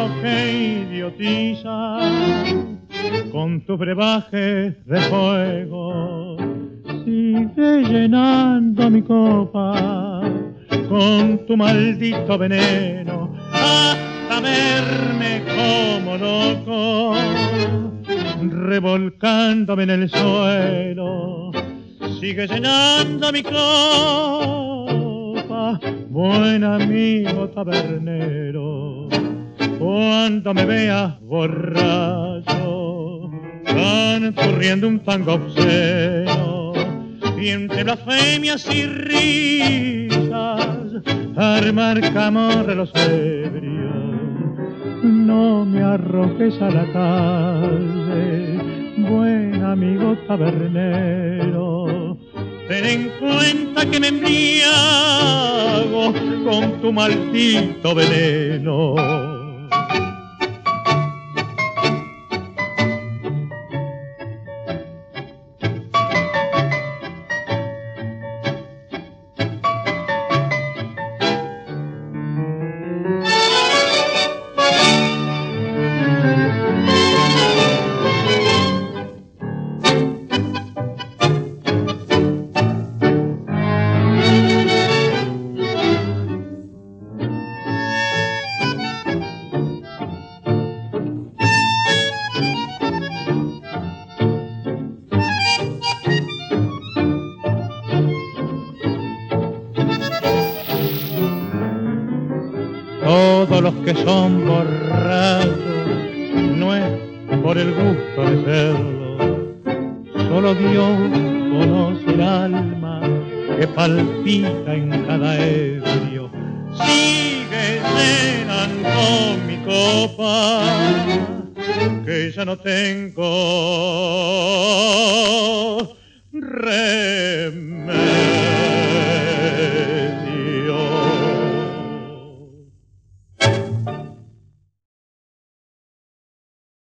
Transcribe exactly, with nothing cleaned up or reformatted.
que idiotiza con tu brebaje de fuego. Sigue llenando mi copa con tu maldito veneno hasta verme como loco, revolcándome en el suelo. Sigue llenando mi copa, buen amigo tabernero. Cuando me veas borracho, canturriendo un tango obsceno, y entre blasfemias y risas armar camorra los ebrios, no me arrojes a la calle, buen amigo tabernero. Ten en cuenta que me embriago con tu maldito veneno. Todos los que son borrachos no es por el gusto de serlo, solo Dios conoce el alma que palpita en cada ebrio. Sigue llenando mi copa, que ya no tengo re